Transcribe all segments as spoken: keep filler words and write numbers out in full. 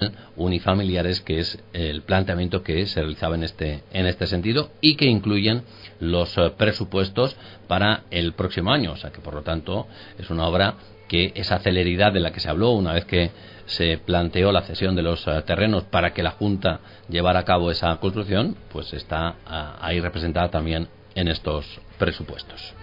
unifamiliares, que es el planteamiento que se realizaba en este en este sentido y que incluyen los uh, presupuestos para el próximo año. O sea que, por lo tanto, es una obra que esa celeridad de la que se habló una vez que se planteó la cesión de los uh, terrenos para que la Junta llevara a cabo esa construcción, pues está uh, ahí representada también en estos presupuestos.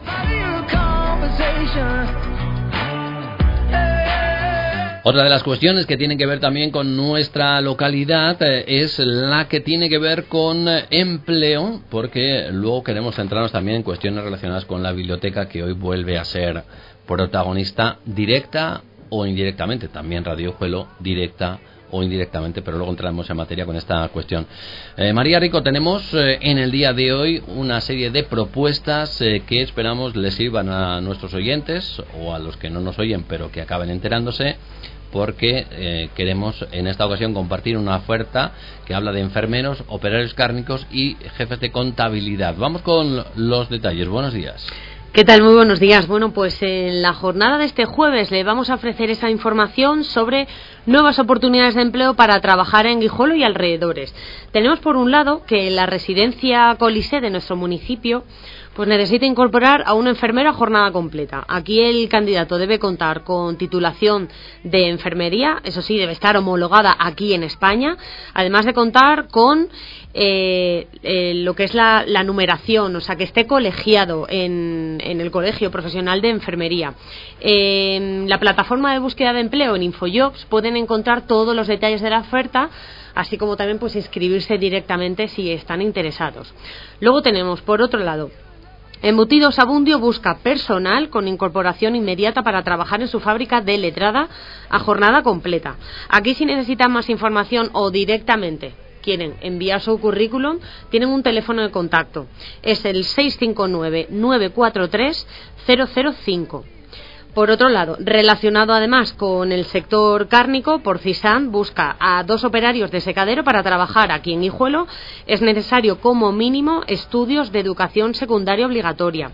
Otra de las cuestiones que tienen que ver también con nuestra localidad eh, es la que tiene que ver con eh, empleo, porque luego queremos centrarnos también en cuestiones relacionadas con la biblioteca, que hoy vuelve a ser protagonista directa o indirectamente, también Radio Hijuelo directa o indirectamente, pero luego entramos en materia con esta cuestión. Eh, María Rico, tenemos eh, en el día de hoy una serie de propuestas eh, que esperamos les sirvan a nuestros oyentes o a los que no nos oyen pero que acaben enterándose, porque eh, queremos en esta ocasión compartir una oferta que habla de enfermeros, operarios cárnicos y jefes de contabilidad. Vamos con los detalles. Buenos días. ¿Qué tal? Muy buenos días. Bueno, pues en la jornada de este jueves le vamos a ofrecer esa información sobre nuevas oportunidades de empleo para trabajar en Guijuelo y alrededores. Tenemos por un lado que la residencia Colisée de nuestro municipio pues necesita incorporar a un enfermero a jornada completa. Aquí el candidato debe contar con titulación de enfermería, eso sí, debe estar homologada aquí en España, además de contar con eh, eh, lo que es la, la numeración, o sea, que esté colegiado en, en el Colegio Profesional de Enfermería. En la plataforma de búsqueda de empleo en InfoJobs pueden encontrar todos los detalles de la oferta, así como también pues inscribirse directamente si están interesados. Luego tenemos, por otro lado, Embutidos Abundio busca personal con incorporación inmediata para trabajar en su fábrica de letrada a jornada completa. Aquí, si necesitan más información o directamente quieren enviar su currículum, tienen un teléfono de contacto. Es el seis cinco nueve, nueve cuatro tres, cero cero cinco. Por otro lado, relacionado además con el sector cárnico, Porcisán busca a dos operarios de secadero para trabajar aquí en Guijuelo. Es necesario como mínimo estudios de educación secundaria obligatoria.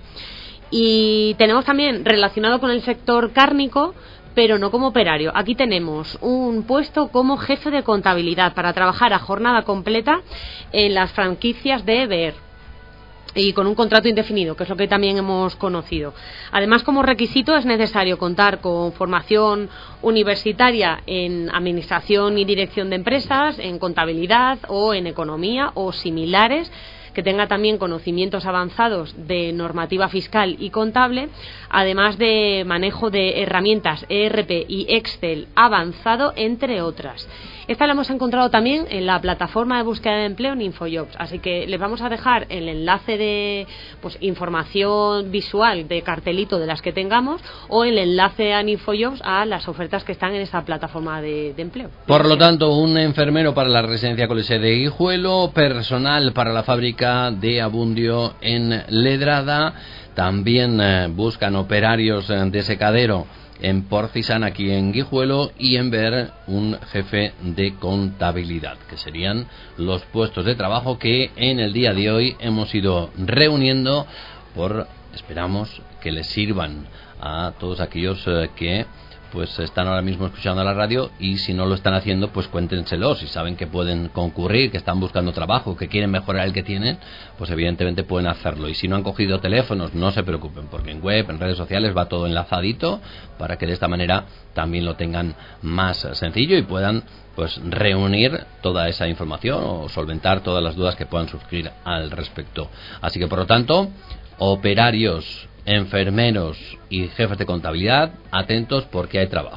Y tenemos también relacionado con el sector cárnico, pero no como operario. Aquí tenemos un puesto como jefe de contabilidad para trabajar a jornada completa en las franquicias de B E R. Y con un contrato indefinido, que es lo que también hemos conocido. Además, como requisito es necesario contar con formación universitaria en administración y dirección de empresas, en contabilidad o en economía o similares, que tenga también conocimientos avanzados de normativa fiscal y contable, además de manejo de herramientas E R P y Excel avanzado, entre otras. Esta la hemos encontrado también en la plataforma de búsqueda de empleo en InfoJobs, así que les vamos a dejar el enlace de pues, información visual de cartelito de las que tengamos, o el enlace a InfoJobs a las ofertas que están en esta plataforma de, de empleo. Por lo tanto, un enfermero para la residencia Colisée de Guijuelo, personal para la fábrica de Abundio en Ledrada, también eh, buscan operarios eh, de secadero en Porcisán, aquí en Guijuelo, y en Ver un jefe de contabilidad, que serían los puestos de trabajo que en el día de hoy hemos ido reuniendo por, esperamos, que les sirvan a todos aquellos eh, que pues están ahora mismo escuchando la radio, y si no lo están haciendo, pues cuéntenselo. Si saben que pueden concurrir, que están buscando trabajo, que quieren mejorar el que tienen, pues evidentemente pueden hacerlo. Y si no han cogido teléfonos, no se preocupen, porque en web, en redes sociales va todo enlazadito, para que de esta manera también lo tengan más sencillo y puedan pues reunir toda esa información o solventar todas las dudas que puedan surgir al respecto. Así que, por lo tanto, operarios, enfermeros y jefes de contabilidad, atentos porque hay trabajo.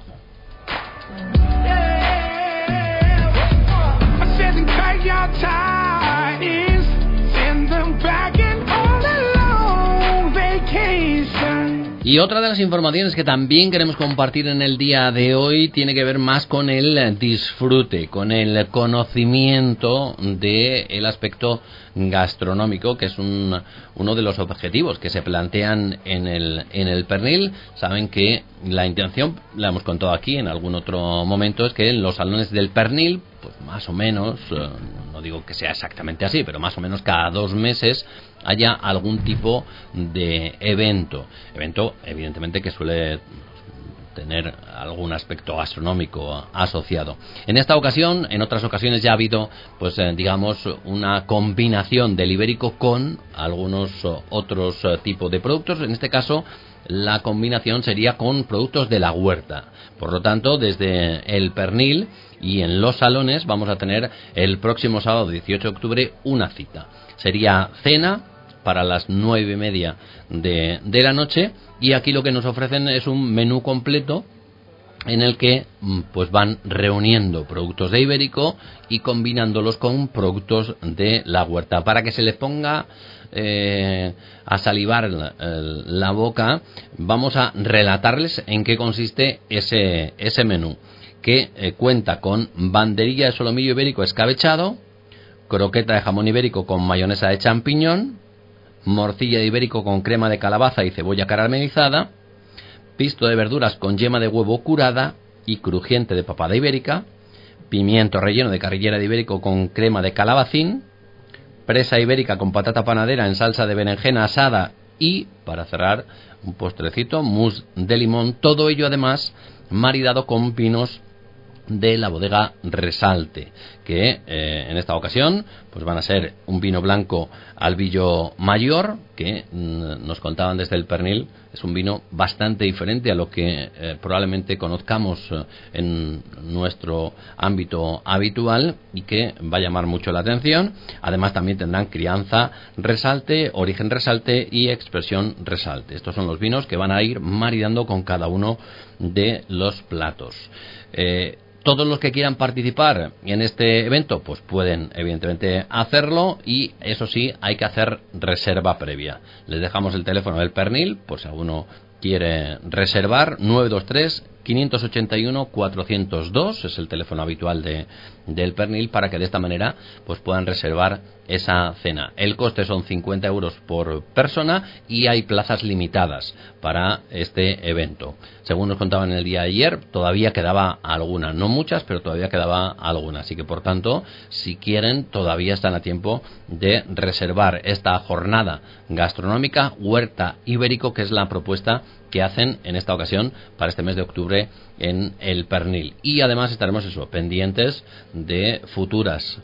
Y otra de las informaciones que también queremos compartir en el día de hoy tiene que ver más con el disfrute, con el conocimiento del aspecto gastronómico, que es un, uno de los objetivos que se plantean en el, en el Pernil. Saben que la intención, la hemos contado aquí en algún otro momento, es que en los salones del Pernil, pues más o menos, no digo que sea exactamente así, pero más o menos cada dos meses haya algún tipo de evento. Evento, evidentemente, que suele tener algún aspecto gastronómico asociado. En esta ocasión, en otras ocasiones ya ha habido, pues eh, digamos, una combinación del ibérico con algunos otros tipos de productos. En este caso, la combinación sería con productos de la huerta. Por lo tanto, desde el Pernil y en los salones vamos a tener el próximo sábado dieciocho de octubre una cita. Sería cena para las nueve y media de, de la noche, y aquí lo que nos ofrecen es un menú completo en el que pues van reuniendo productos de ibérico y combinándolos con productos de la huerta para que se les ponga eh, a salivar la, la boca. Vamos a relatarles en qué consiste ese, ese menú, que eh, cuenta con banderilla de solomillo ibérico escabechado, croqueta de jamón ibérico con mayonesa de champiñón, morcilla de ibérico con crema de calabaza y cebolla caramelizada, pisto de verduras con yema de huevo curada y crujiente de papada ibérica, pimiento relleno de carrillera de ibérico con crema de calabacín, presa ibérica con patata panadera en salsa de berenjena asada y, para cerrar, un postrecito, mousse de limón. Todo ello además maridado con vinos de la bodega Resalte, que eh, en esta ocasión pues van a ser un vino blanco Albillo Mayor, que mm, nos contaban desde el Pernil, es un vino bastante diferente a lo que eh, probablemente conozcamos eh, en nuestro ámbito habitual y que va a llamar mucho la atención. Además también tendrán crianza Resalte, origen Resalte y expresión Resalte. Estos son los vinos que van a ir maridando con cada uno de los platos. Eh, Todos los que quieran participar en este evento pues pueden evidentemente hacerlo, y eso sí, hay que hacer reserva previa. Les dejamos el teléfono del Pernil por si alguno quiere reservar. Nueve dos tres, cinco ocho uno, cuatro cero dos es el teléfono habitual de, del Pernil, para que de esta manera pues puedan reservar esa cena. El coste son cincuenta euros por persona y hay plazas limitadas para este evento. Según nos contaban el día de ayer, todavía quedaba alguna, no muchas, pero todavía quedaba alguna. Así que, por tanto, si quieren, todavía están a tiempo de reservar esta jornada gastronómica Huerta Ibérico, que es la propuesta que hacen en esta ocasión para este mes de octubre en el Pernil. Y además estaremos eso, pendientes de futuras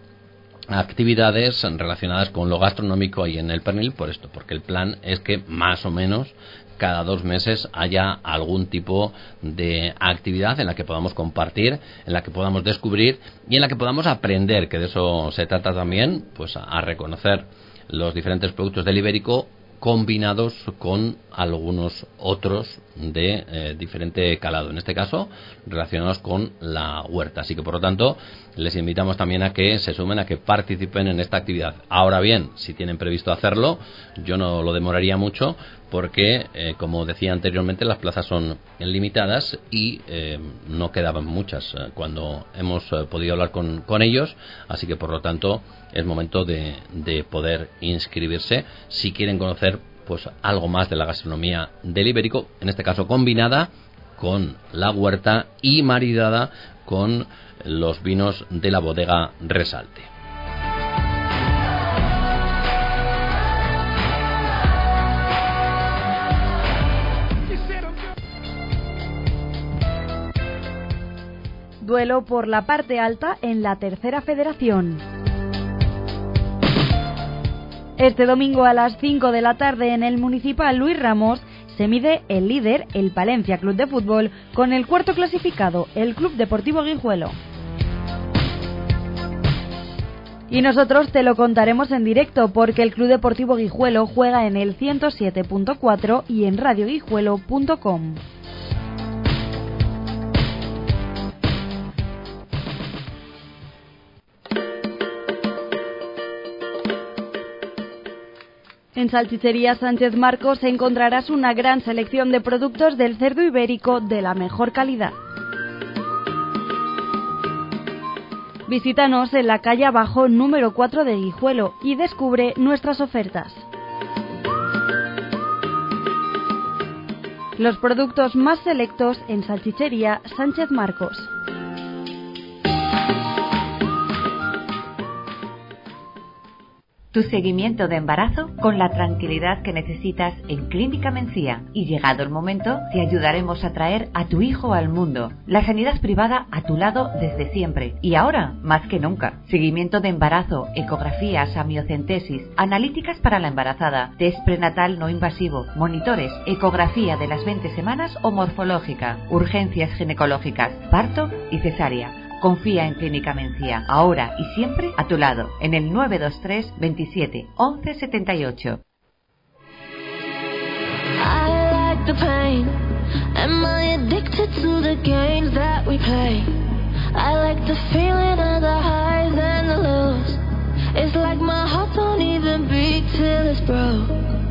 actividades relacionadas con lo gastronómico ahí en el Pernil, por esto, porque el plan es que más o menos cada dos meses haya algún tipo de actividad en la que podamos compartir, en la que podamos descubrir y en la que podamos aprender, que de eso se trata también, pues a, a reconocer los diferentes productos del ibérico combinados con algunos otros de eh, diferente calado, en este caso relacionados con la huerta. Así que, por lo tanto, les invitamos también a que se sumen, a que participen en esta actividad. Ahora bien, si tienen previsto hacerlo, yo no lo demoraría mucho, porque eh, como decía anteriormente, las plazas son limitadas y eh, no quedaban muchas eh, cuando hemos eh, podido hablar con, con ellos. Así que, por lo tanto, es momento de, de poder inscribirse si quieren conocer pues algo más de la gastronomía del ibérico, en este caso combinada con la huerta y maridada con los vinos de la bodega Resalte. Duelo por la parte alta en la Tercera Federación. Este domingo a las cinco de la tarde en el Municipal Luis Ramos se mide el líder, el Palencia Club de Fútbol, con el cuarto clasificado, el Club Deportivo Guijuelo. Y nosotros te lo contaremos en directo, porque el Club Deportivo Guijuelo juega en el ciento siete punto cuatro y en radio guijuelo punto com. En Salchichería Sánchez Marcos encontrarás una gran selección de productos del cerdo ibérico de la mejor calidad. Visítanos en la calle Abajo número cuatro de Guijuelo y descubre nuestras ofertas. Los productos más selectos en Salchichería Sánchez Marcos. Tu seguimiento de embarazo con la tranquilidad que necesitas en Clínica Mencía. Y llegado el momento, te ayudaremos a traer a tu hijo al mundo. La sanidad privada a tu lado desde siempre. Y ahora, más que nunca. Seguimiento de embarazo, ecografías, amniocentesis, analíticas para la embarazada, test prenatal no invasivo, monitores, ecografía de las veinte semanas o morfológica, urgencias ginecológicas, parto y cesárea. Confía en Clínica Mencía, ahora y siempre a tu lado, en el nueve dos tres, veintisiete, once setenta y ocho. I like the pain. Am I addicted to the games that we play? I like the feeling of the highs and the lows. It's like my heart don't even beat till it's broke.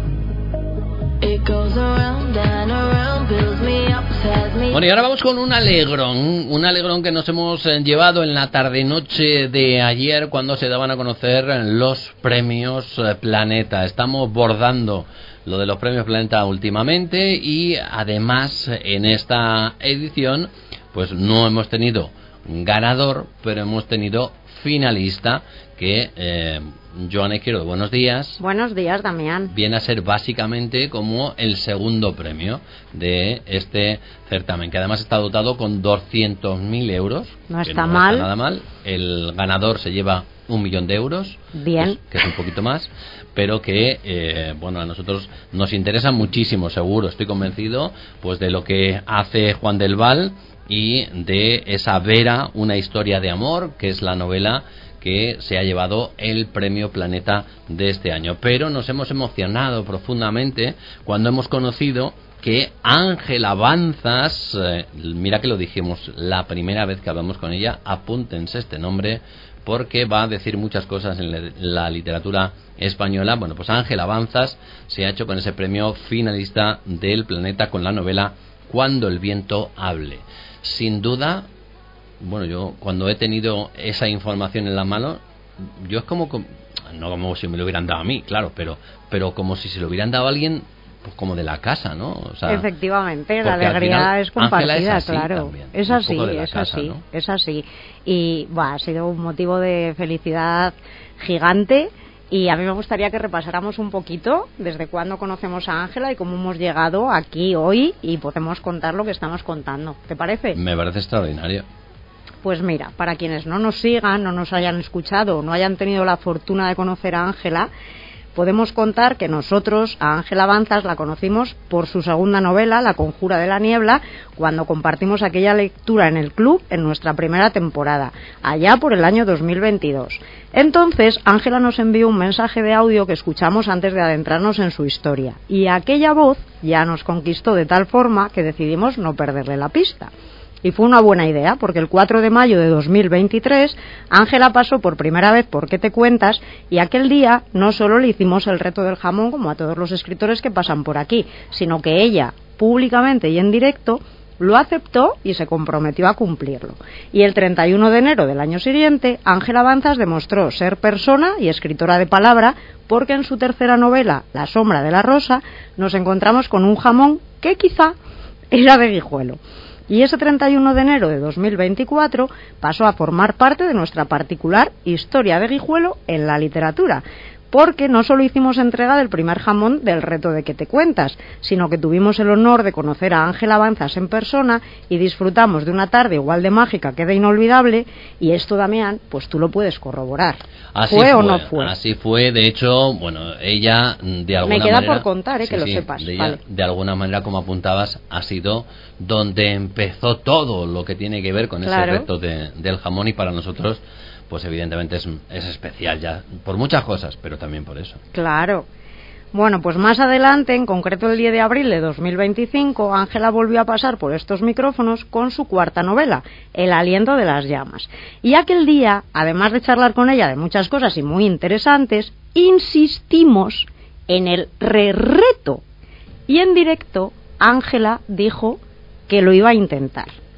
It goes around and around, builds me up, tells me... Bueno, y ahora vamos con un alegrón, un alegrón que nos hemos llevado en la tarde-noche de ayer cuando se daban a conocer los premios Planeta. Estamos bordando lo de los premios Planeta últimamente y además en esta edición pues no hemos tenido ganador, pero hemos tenido finalista que... Eh, Joana Izquierdo, buenos días. Buenos días, Damián. Viene a ser básicamente como el segundo premio de este certamen, que además está dotado con doscientos mil euros. No está no mal. Está nada mal. El ganador se lleva un millón de euros. Bien. Que es un poquito más, pero que, eh, bueno, a nosotros nos interesa muchísimo, seguro, estoy convencido, pues de lo que hace Juan del Val y de esa Vera, una historia de amor, que es la novela que se ha llevado el premio Planeta de este año. Pero nos hemos emocionado profundamente cuando hemos conocido que Ángela Banzas, eh, mira que lo dijimos la primera vez que hablamos con ella, apúntense este nombre porque va a decir muchas cosas en la literatura española. Bueno, pues Ángela Banzas se ha hecho con ese premio finalista del Planeta con la novela Cuando el viento hable. Sin duda, bueno, yo cuando he tenido esa información en la mano, yo es como, no como si me lo hubieran dado a mí, claro, pero pero como si se lo hubieran dado a alguien, pues como de la casa, ¿no? O sea, efectivamente, la alegría es compartida, es así, claro. También, es así, es casa, así, ¿no? es así. Y bah, ha sido un motivo de felicidad gigante. Y a mí me gustaría que repasáramos un poquito desde cuándo conocemos a Ángela y cómo hemos llegado aquí hoy y podemos contar lo que estamos contando. ¿Te parece? Me parece extraordinario. Pues mira, para quienes no nos sigan, no nos hayan escuchado o no hayan tenido la fortuna de conocer a Ángela, podemos contar que nosotros a Ángela Banzas la conocimos por su segunda novela, La conjura de la niebla, cuando compartimos aquella lectura en el club en nuestra primera temporada, allá por el año dos mil veintidós. Entonces, Ángela nos envió un mensaje de audio que escuchamos antes de adentrarnos en su historia, y aquella voz ya nos conquistó de tal forma que decidimos no perderle la pista. Y fue una buena idea, porque el cuatro de mayo de dos mil veintitrés, Ángela pasó por primera vez por ¿Qué te cuentas? Y aquel día no solo le hicimos el reto del jamón, como a todos los escritores que pasan por aquí, sino que ella, públicamente y en directo, lo aceptó y se comprometió a cumplirlo. Y el treinta y uno de enero del año siguiente, Ángela Banzas demostró ser persona y escritora de palabra, porque en su tercera novela, La sombra de la rosa, nos encontramos con un jamón que quizá era de Guijuelo. Y ese treinta y uno de enero de dos mil veinticuatro pasó a formar parte de nuestra particular historia de Guijuelo en la literatura, porque no solo hicimos entrega del primer jamón del reto de ¿Qué te cuentas?, sino que tuvimos el honor de conocer a Ángela Banzas en persona y disfrutamos de una tarde igual de mágica que de inolvidable, y esto, Damián, pues tú lo puedes corroborar. Así ¿Fue, fue o no fue? Así fue, de hecho, bueno, ella de alguna Me queda manera... por contar, eh, sí, que lo sí, sepas. De, ella, vale. de alguna manera, como apuntabas, ha sido donde empezó todo lo que tiene que ver con Claro. ese reto de, del jamón, y para nosotros, pues evidentemente es, es especial ya, por muchas cosas, pero también por eso. Claro. Bueno, pues más adelante, en concreto el diez de abril de dos mil veinticinco, Ángela volvió a pasar por estos micrófonos con su cuarta novela, El aliento de las llamas. Y aquel día, además de charlar con ella de muchas cosas y muy interesantes, insistimos en el re-reto. Y en directo, Ángela dijo que lo iba a intentar.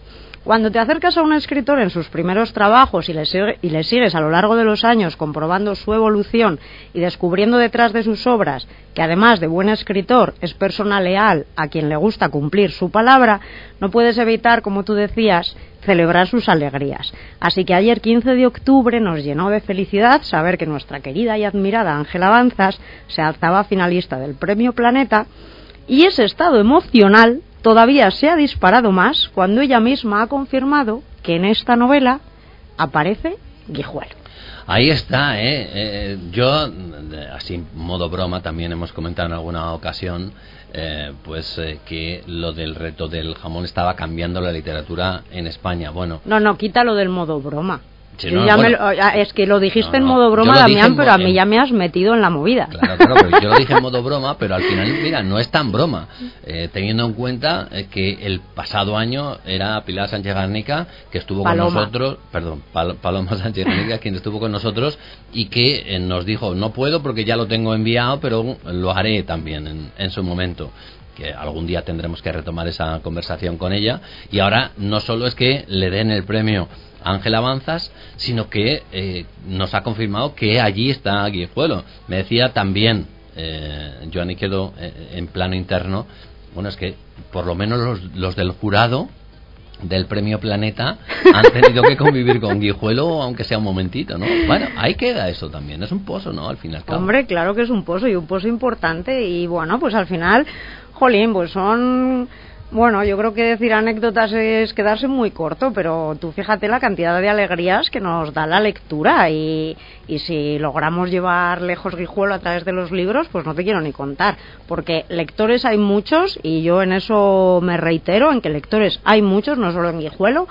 Cuando te acercas a un escritor en sus primeros trabajos y le, sigue, y le sigues a lo largo de los años comprobando su evolución y descubriendo detrás de sus obras que además de buen escritor es persona leal a quien le gusta cumplir su palabra, no puedes evitar, como tú decías, celebrar sus alegrías. Así que ayer, quince de octubre, nos llenó de felicidad saber que nuestra querida y admirada Ángela Banzas se alzaba finalista del Premio Planeta, y ese estado emocional todavía se ha disparado más cuando ella misma ha confirmado que en esta novela aparece Guijuelo. Ahí está, ¿eh? eh yo, así modo broma, también hemos comentado en alguna ocasión, eh, pues eh, que lo del reto del jamón estaba cambiando la literatura en España. Bueno, no, no, quítalo del modo broma. Sí, no, ya bueno, me lo, es que lo dijiste no, no, en modo broma, Damián, pero a mí en... ya me has metido en la movida. Claro, claro, pero yo lo dije en modo broma, pero al final, mira, no es tan broma, eh, teniendo en cuenta eh, que el pasado año era Pilar Sánchez Garnica, que estuvo Paloma. con nosotros, perdón, Pal- Paloma Sánchez Garnica, quien estuvo con nosotros y que eh, nos dijo, no puedo porque ya lo tengo enviado, pero lo haré también en, en su momento. Que algún día tendremos que retomar esa conversación con ella. Y ahora no solo es que le den el premio Ángela Banzas, sino que eh, nos ha confirmado que allí está Guijuelo. Me decía también eh, Joan Iquedo eh, en plano interno, bueno, es que por lo menos los, los del jurado del Premio Planeta han tenido que convivir con Guijuelo, aunque sea un momentito, ¿no? Bueno, ahí queda eso también, es un pozo, ¿no? Al final. Hombre, claro que es un pozo, y un pozo importante, y bueno, pues al final, jolín, pues son... Bueno, yo creo que decir anécdotas es quedarse muy corto, pero tú fíjate la cantidad de alegrías que nos da la lectura, y, y si logramos llevar lejos Guijuelo a través de los libros, pues no te quiero ni contar, porque lectores hay muchos, y yo en eso me reitero, en que lectores hay muchos, no solo en Guijuelo,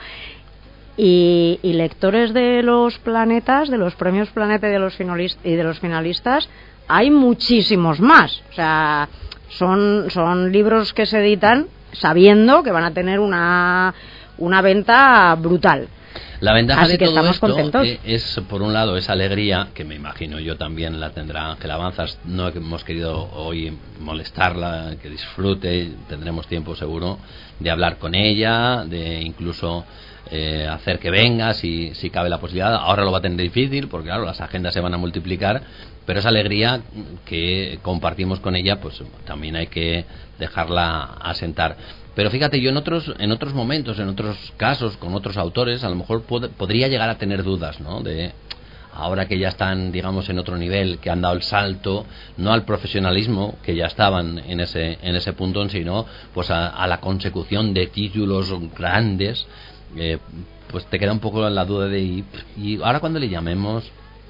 y, y lectores de los planetas, de los premios Planeta y de los finalistas, y de los finalistas hay muchísimos más. O sea, son, son libros que se editan sabiendo que van a tener una, una venta brutal. La ventaja Así de que todo estamos esto contentos. es, por un lado, esa alegría, que me imagino yo también la tendrá Ángela Banzas. No hemos querido hoy molestarla, que disfrute, tendremos tiempo seguro de hablar con ella, de incluso eh, hacer que venga si, si cabe la posibilidad. Ahora lo va a tener difícil porque claro, las agendas se van a multiplicar, pero esa alegría que compartimos con ella, pues también hay que dejarla asentar. Pero fíjate, yo en otros en otros momentos, en otros casos, con otros autores, a lo mejor pod- podría llegar a tener dudas, ¿no? De ahora que ya están, digamos, en otro nivel, que han dado el salto, no al profesionalismo, que ya estaban en ese en ese punto, sino pues a, a la consecución de títulos grandes, eh, pues te queda un poco la duda de y, y ahora cuando le llamemos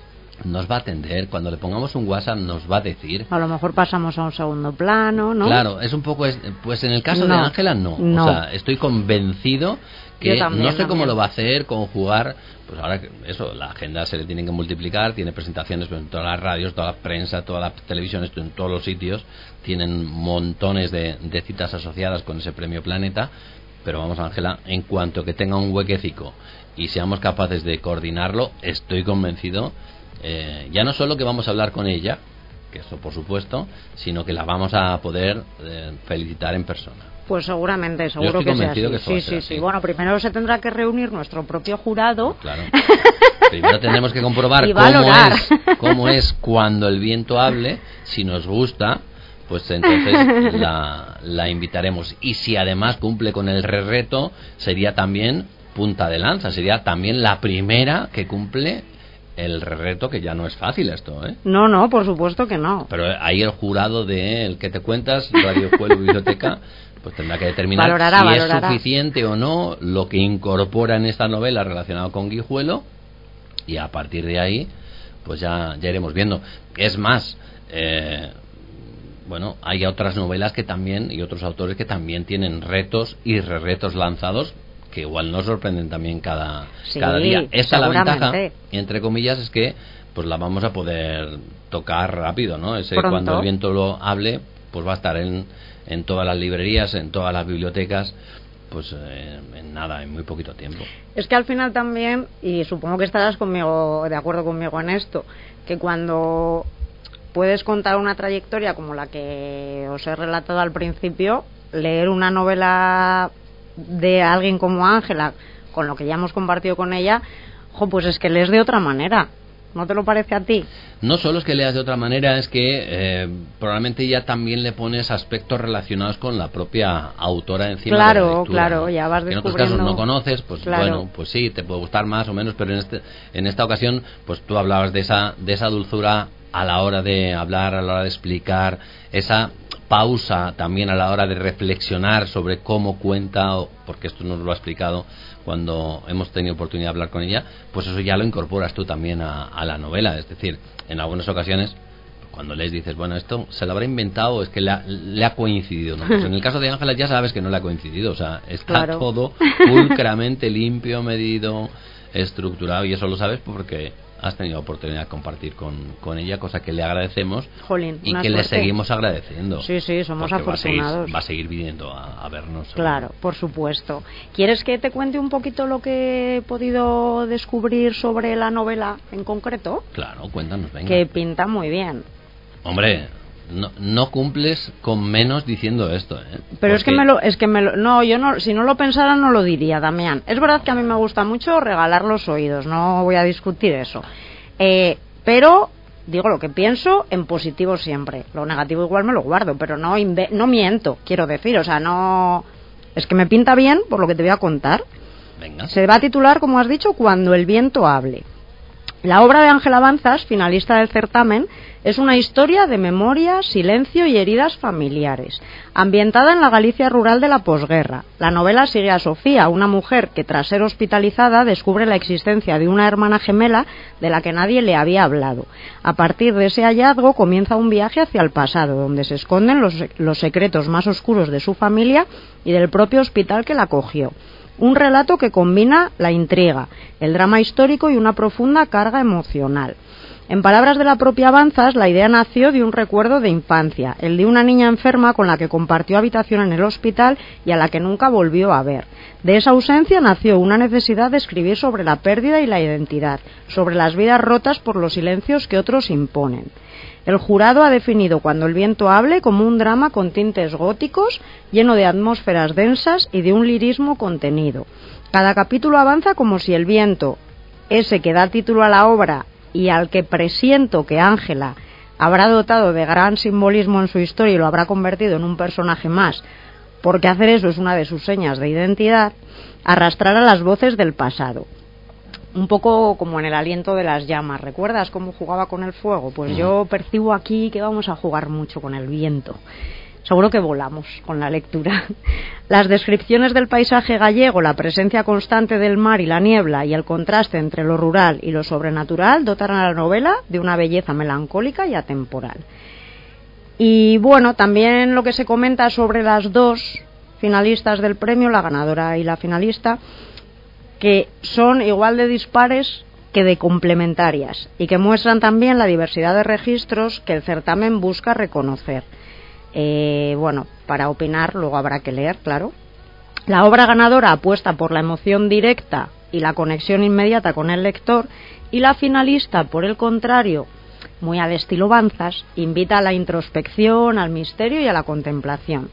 nos va a atender, cuando le pongamos un WhatsApp nos va a decir. A lo mejor pasamos a un segundo plano, ¿no? Claro, es un poco, es, pues en el caso no, de Ángela no. no, o sea, estoy convencido que también, no sé también. cómo lo va a hacer, conjugar, pues ahora que eso, la agenda se le tiene que multiplicar, tiene presentaciones en todas las radios, toda la prensa, todas las televisiones, en todos los sitios, tienen montones de, de citas asociadas con ese Premio Planeta, pero vamos, Ángela, en cuanto que tenga un huequecico y seamos capaces de coordinarlo, estoy convencido. Eh, ya no solo que vamos a hablar con ella, que eso por supuesto, sino que la vamos a poder eh, felicitar en persona. Pues seguramente, seguro Yo estoy que sea convencido así. que eso va a Sí, ser sí, sí. así. Bueno, primero se tendrá que reunir nuestro propio jurado. Claro. Primero tendremos que comprobar Y cómo valorar. es, cómo es cuando el viento hable. Si nos gusta, pues entonces la, la invitaremos. Y si además cumple con el re reto, sería también punta de lanza, sería también la primera que cumple el reto, que ya no es fácil esto, ¿eh? No, no, por supuesto que no. Pero ahí el jurado de el que te cuentas, Radio Juego Biblioteca, pues tendrá que determinar Valorará, si valorará. es suficiente o no lo que incorpora en esta novela relacionado con Guijuelo, y a partir de ahí pues ya, ya iremos viendo. Es más, eh, bueno, hay otras novelas que también, y otros autores que también tienen retos y re retos lanzados, que igual nos sorprenden también cada, Sí, cada día. Esta la ventaja, seguramente. entre comillas, es que pues la vamos a poder tocar rápido, ¿no? Ese Pronto. cuando el viento lo hable, pues va a estar en, en todas las librerías, en todas las bibliotecas, pues eh, en nada, en muy poquito tiempo. Es que al final también, y supongo que estarás conmigo, de acuerdo conmigo en esto, que cuando puedes contar una trayectoria como la que os he relatado al principio, leer una novela de alguien como Ángela, con lo que ya hemos compartido con ella, jo, pues es que lees de otra manera. ¿No te lo parece a ti? No solo es que leas de otra manera, es que eh, probablemente ya también le pones aspectos relacionados con la propia autora encima claro, de la lectura. Claro, ya vas que descubriendo... en otros casos no conoces, pues claro. bueno, pues sí, te puede gustar más o menos, pero en este en esta ocasión, pues tú hablabas de esa de esa dulzura a la hora de hablar, a la hora de explicar, esa pausa también a la hora de reflexionar sobre cómo cuenta, porque esto nos lo ha explicado cuando hemos tenido oportunidad de hablar con ella, pues eso ya lo incorporas tú también a, a la novela. Es decir, en algunas ocasiones cuando lees dices, bueno, esto se lo habrá inventado o es que le ha, le ha coincidido, ¿no? Pues en el caso de Ángela ya sabes que no le ha coincidido, o sea, está claro. todo pulcramente limpio, medido, estructurado, y eso lo sabes porque has tenido oportunidad de compartir con, con ella, cosa que le agradecemos. Jolín, y una que suerte. le seguimos agradeciendo. Sí, sí, somos Va afortunados. a seguir, va a seguir viniendo a, a vernos. Claro, seguro. por supuesto. ¿Quieres que te cuente un poquito lo que he podido descubrir sobre la novela en concreto? Claro, cuéntanos, venga. Que pinta muy bien. Hombre, no, no cumples con menos diciendo esto, ¿eh? Pero Porque... es que me lo, es que me lo, no, yo no, si no lo pensara no lo diría, Damián. Es verdad que a mí me gusta mucho regalar los oídos, no voy a discutir eso. Eh, pero digo lo que pienso en positivo siempre. Lo negativo igual me lo guardo, pero no inve- no miento, quiero decir, o sea, no, es que me pinta bien por lo que te voy a contar. Venga. Se va a titular, como has dicho, Cuando el viento hable. La obra de Ángela Banzas, finalista del certamen, es una historia de memoria, silencio y heridas familiares, ambientada en la Galicia rural de la posguerra. La novela sigue a Sofía, una mujer que tras ser hospitalizada descubre la existencia de una hermana gemela de la que nadie le había hablado. A partir de ese hallazgo comienza un viaje hacia el pasado, donde se esconden los, los secretos más oscuros de su familia y del propio hospital que la acogió. Un relato que combina la intriga, el drama histórico y una profunda carga emocional. En palabras de la propia Banzas, la idea nació de un recuerdo de infancia, el de una niña enferma con la que compartió habitación en el hospital y a la que nunca volvió a ver. De esa ausencia nació una necesidad de escribir sobre la pérdida y la identidad, sobre las vidas rotas por los silencios que otros imponen. El jurado ha definido Cuando el viento hable como un drama con tintes góticos, lleno de atmósferas densas y de un lirismo contenido. Cada capítulo avanza como si el viento, ese que da título a la obra y al que presiento que Ángela habrá dotado de gran simbolismo en su historia y lo habrá convertido en un personaje más, porque hacer eso es una de sus señas de identidad, arrastrará las voces del pasado. Un poco como en El aliento de las llamas. ¿Recuerdas cómo jugaba con el fuego? Pues yo percibo aquí que vamos a jugar mucho con el viento. Seguro que volamos con la lectura. Las descripciones del paisaje gallego, la presencia constante del mar y la niebla y el contraste entre lo rural y lo sobrenatural dotan a la novela de una belleza melancólica y atemporal. Y bueno, también lo que se comenta sobre las dos finalistas del premio, la ganadora y la finalista, que son igual de dispares que de complementarias y que muestran también la diversidad de registros que el certamen busca reconocer. Eh, bueno, para opinar luego habrá que leer, claro. La obra ganadora apuesta por la emoción directa y la conexión inmediata con el lector, y la finalista, por el contrario, muy al estilo Banzas, invita a la introspección, al misterio y a la contemplación.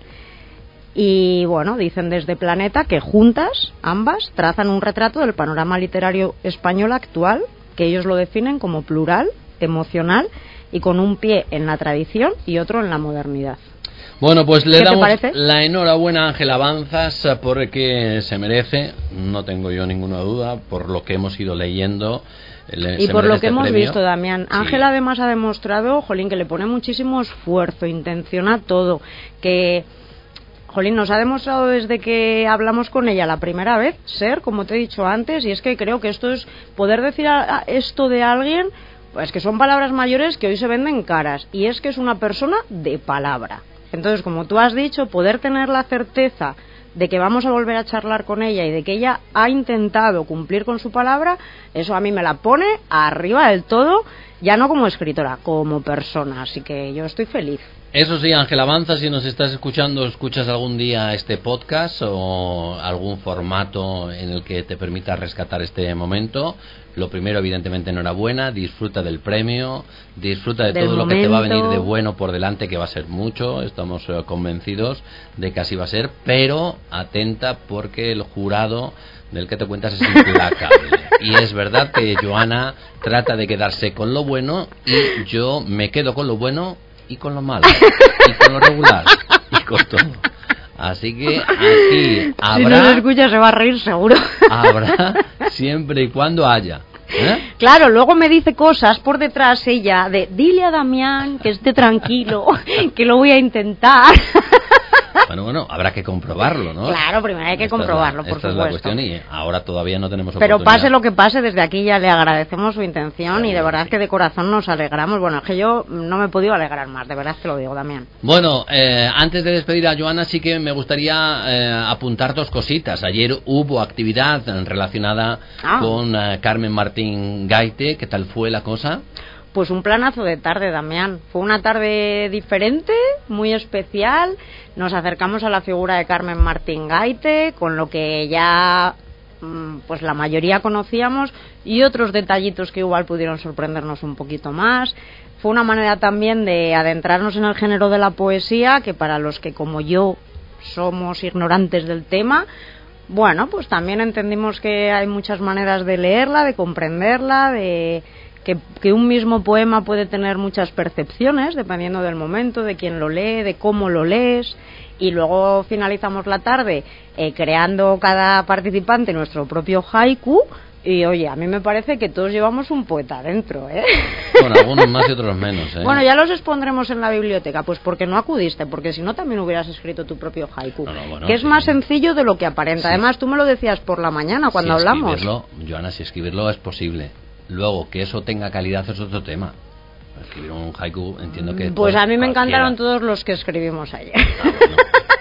Y bueno, dicen desde Planeta que juntas, ambas, trazan un retrato del panorama literario español actual, que ellos lo definen como plural, emocional y con un pie en la tradición y otro en la modernidad. Bueno, pues le ¿Qué te damos parece? la enhorabuena a Ángela Banzas porque se merece, no tengo yo ninguna duda, por lo que hemos ido leyendo. Le, y por lo que este hemos premio. visto, Damián, Sí. Ángela además ha demostrado, jolín, que le pone muchísimo esfuerzo, intenciona todo, que... Jolín, nos ha demostrado desde que hablamos con ella la primera vez ser, como te he dicho antes, y es que creo que esto es poder decir a, a esto de alguien, pues que son palabras mayores que hoy se venden caras, y es que es una persona de palabra. Entonces, como tú has dicho, poder tener la certeza de que vamos a volver a charlar con ella y de que ella ha intentado cumplir con su palabra, eso a mí me la pone arriba del todo. ya no como escritora, como persona, así que yo estoy feliz. Eso sí, Ángel Avanza, si nos estás escuchando, escuchas algún día este podcast o algún formato en el que te permita rescatar este momento, lo primero, evidentemente, enhorabuena, disfruta del premio, disfruta de Del todo momento. lo que te va a venir de bueno por delante, que va a ser mucho, estamos eh, convencidos de que así va a ser, pero atenta porque el jurado del que te cuentas es implacable. Y es verdad que Joana trata de quedarse con lo bueno y yo me quedo con lo bueno y con lo malo, y con lo regular, y con todo. Así que aquí habrá... Si no lo escucha se va a reír seguro. Habrá siempre y cuando haya. ¿Eh? Claro, luego me dice cosas por detrás ella de dile a Damián que esté tranquilo, que lo voy a intentar. Bueno, bueno, habrá que comprobarlo, ¿no? Claro, primero hay que Esta comprobarlo, es la, por esta supuesto. es la cuestión y ahora todavía no tenemos Pero oportunidad. pase lo que pase, desde aquí ya le agradecemos su intención y de verdad que de corazón nos alegramos. Bueno, es que yo no me he podido alegrar más, de verdad te lo digo, Damián. Bueno, eh, antes de despedir a Joana, sí que me gustaría eh, apuntar dos cositas. Ayer hubo actividad relacionada Ah. con eh, Carmen Martín Gaite. ¿Qué tal fue la cosa? Pues un planazo de tarde, Damián. Fue una tarde diferente, muy especial. Nos acercamos a la figura de Carmen Martín Gaite, con lo que ya mm, pues la mayoría conocíamos, y otros detallitos que igual pudieron sorprendernos un poquito más. Fue una manera también de adentrarnos en el género de la poesía, que para los que como yo somos ignorantes del tema, bueno, pues también entendimos que hay muchas maneras de leerla, de comprenderla, de que, que un mismo poema puede tener muchas percepciones dependiendo del momento, de quién lo lee, de cómo lo lees, y luego finalizamos la tarde eh, creando cada participante nuestro propio haiku. Y oye, a mí me parece que todos llevamos un poeta dentro, ¿eh? Bueno, algunos más y otros menos, ¿eh? Bueno, ya los expondremos en la biblioteca, pues porque no acudiste, porque si no también hubieras escrito tu propio haiku, No, no, bueno, que es sí. más sencillo de lo que aparenta. Sí. Además, tú me lo decías por la mañana cuando si hablamos. Escribirlo, Joana, si escribirlo es posible. Luego, que eso tenga calidad es otro tema. Escribir un haiku, entiendo que... Pues a mí me cualquiera. encantaron todos los que escribimos ayer. Ah, bueno.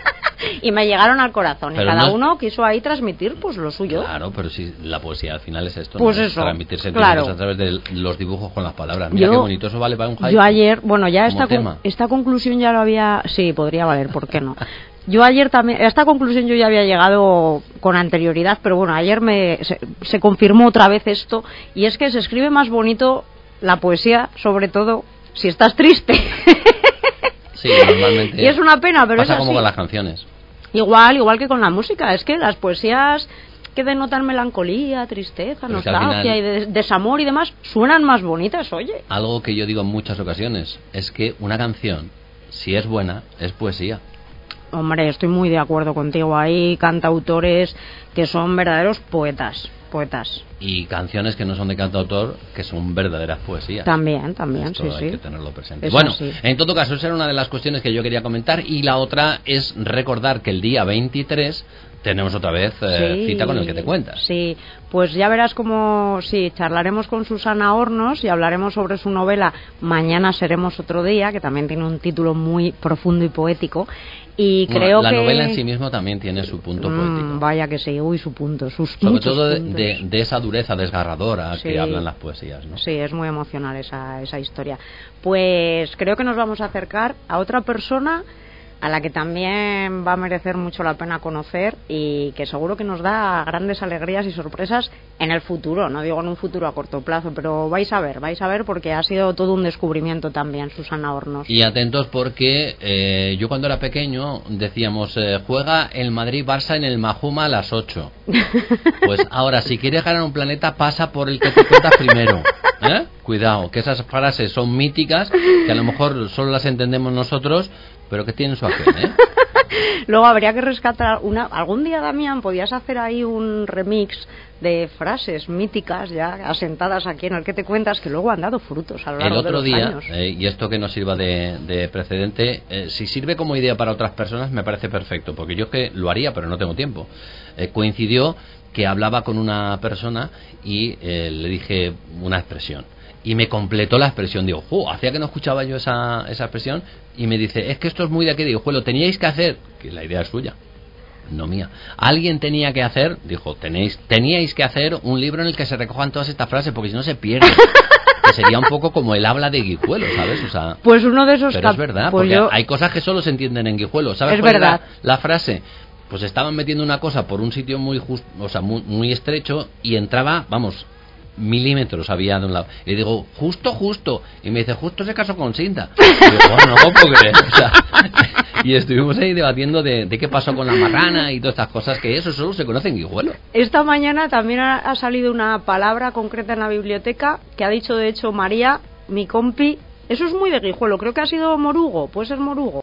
Y me llegaron al corazón, Pero y cada no es- uno quiso ahí transmitir pues lo suyo. Claro, pero si la poesía al final es esto, Pues ¿no? eso, transmitir sentimientos claro. a través de los dibujos con las palabras. Mira Yo- qué bonito, eso vale para un haiku. Yo ayer, bueno, ya como esta, tema. con- esta conclusión ya lo había... Sí, podría valer, ¿por qué no? Yo ayer también, a esta conclusión yo ya había llegado con anterioridad, pero bueno, ayer me se, se confirmó otra vez esto, y es que se escribe más bonito la poesía, sobre todo si estás triste. Sí, normalmente. Y es una pena, pero pasa es como así. con las canciones. Igual, igual que con la música, es que las poesías que denotan melancolía, tristeza, Pero es que al nostalgia final- y de- desamor y demás, suenan más bonitas, oye. Algo que yo digo en muchas ocasiones es que una canción, si es buena, es poesía. Hombre, estoy muy de acuerdo contigo. Hay cantautores que son verdaderos poetas, poetas. Y canciones que no son de cantautor, que son verdaderas poesías. También, también, Esto sí, hay sí. que tenerlo presente. Es Bueno, así. en todo caso, esa era una de las cuestiones que yo quería comentar. Y la otra es recordar que el día veintitrés tenemos otra vez eh, Sí, cita con el que te cuentas. Sí, pues ya verás cómo, sí, charlaremos con Susana Hornos y hablaremos sobre su novela Mañana seremos otro día, que también tiene un título muy profundo y poético. Y Bueno, creo la que... novela en sí mismo también tiene su punto Mm, poético. vaya que sí, uy, su punto, sus Sobre muchos todo de, puntos. de- de esa dureza desgarradora Sí. que hablan las poesías, ¿no? Sí, es muy emocional esa, esa historia. Pues creo que nos vamos a acercar a otra persona a la que también va a merecer mucho la pena conocer y que seguro que nos da grandes alegrías y sorpresas en el futuro, no digo en un futuro a corto plazo, pero vais a ver, vais a ver porque ha sido todo un descubrimiento también, Susana Hornos. Y atentos porque eh, yo cuando era pequeño decíamos, eh, juega el Madrid-Barça en el Majuma a las ocho. Pues ahora, si quieres ganar un planeta, pasa por el que te cuentas primero. ¿Eh? Cuidado, que esas frases son míticas, que a lo mejor solo las entendemos nosotros, pero que tienen su aquel, ¿eh? Luego habría que rescatar una. Algún día, Damián, podías hacer ahí un remix de frases míticas ya asentadas aquí en el que te cuentas que luego han dado frutos a lo largo El otro de los día, años. eh, y esto que no sirva de, de precedente, eh, si sirve como idea para otras personas me parece perfecto, porque yo es que lo haría, pero no tengo tiempo. Eh, coincidió que hablaba con una persona y eh, le dije una expresión. Y me completó la expresión. Digo, ¡jo! Hacía que no escuchaba yo esa, esa expresión. Y me dice, es que esto es muy de aquí. Digo, ¡jo! Lo teníais que hacer. Que la idea es suya, no mía. Alguien tenía que hacer, dijo, tenéis, teníais que hacer un libro en el que se recojan todas estas frases, porque si no se pierde. que sería un poco como el habla de Guijuelo, ¿sabes? O sea, pues uno de esos... pero es verdad, pues porque yo... hay cosas que solo se entienden en Guijuelo. ¿Sabes es cuál verdad. era la frase? Pues estaban metiendo una cosa por un sitio muy just, o sea, muy, muy estrecho y entraba, vamos, milímetros había de un lado. Y le digo, justo, justo. Y me dice, justo se casó con Cinta. Y digo, bueno, no puedo creer. O sea, y estuvimos ahí debatiendo de, de qué pasó con la marrana y todas estas cosas, que eso solo se conoce en Guijuelo. Esta mañana también ha, ha salido una palabra concreta en la biblioteca que ha dicho, de hecho, María, mi compi. Eso es muy de Guijuelo. Creo que ha sido morugo. ¿Puede ser morugo?